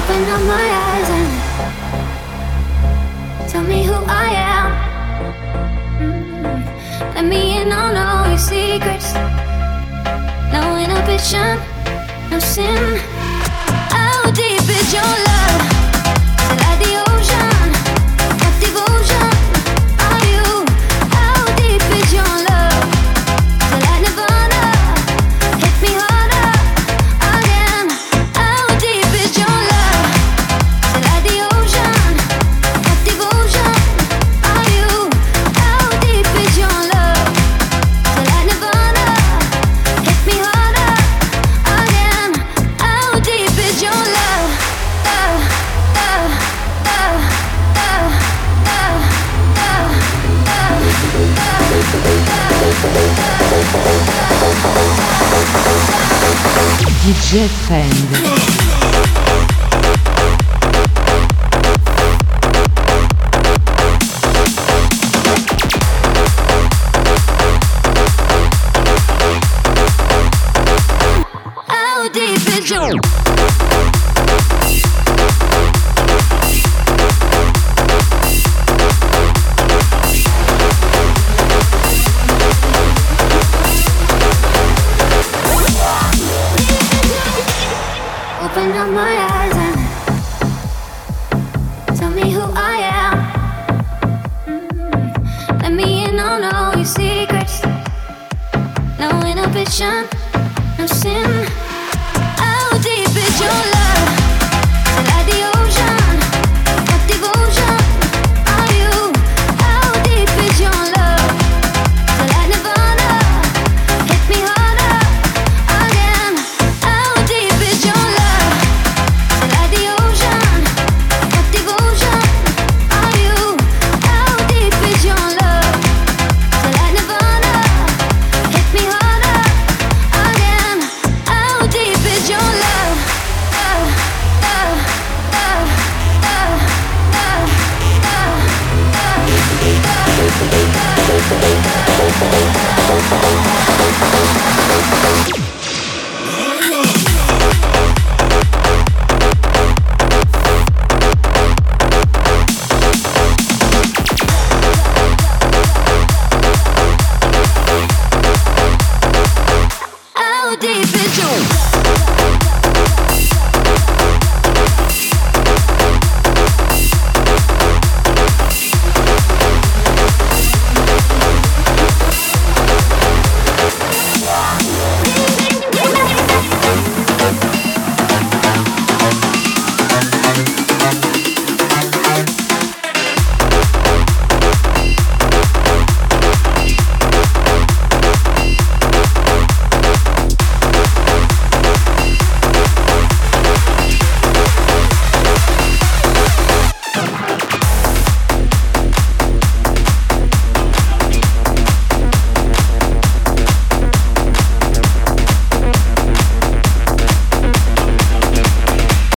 Open up my eyes and tell me who I am. Let me in on all your secrets. No inhibition, no sin. How deep is your love? Is it like the ocean? What devotion are you? How deep is your love? Is it like Nirvana? Hit me harder again. How deep is your love? Is it like the ocean? What devotion are you? How deep is your love? Is it like Nirvana? Hit me harder again. How deep is your love? DJ Fend. How deep is your Open up my eyes and tell me who I am. Let me in on all your secrets. No inhibition, no sin.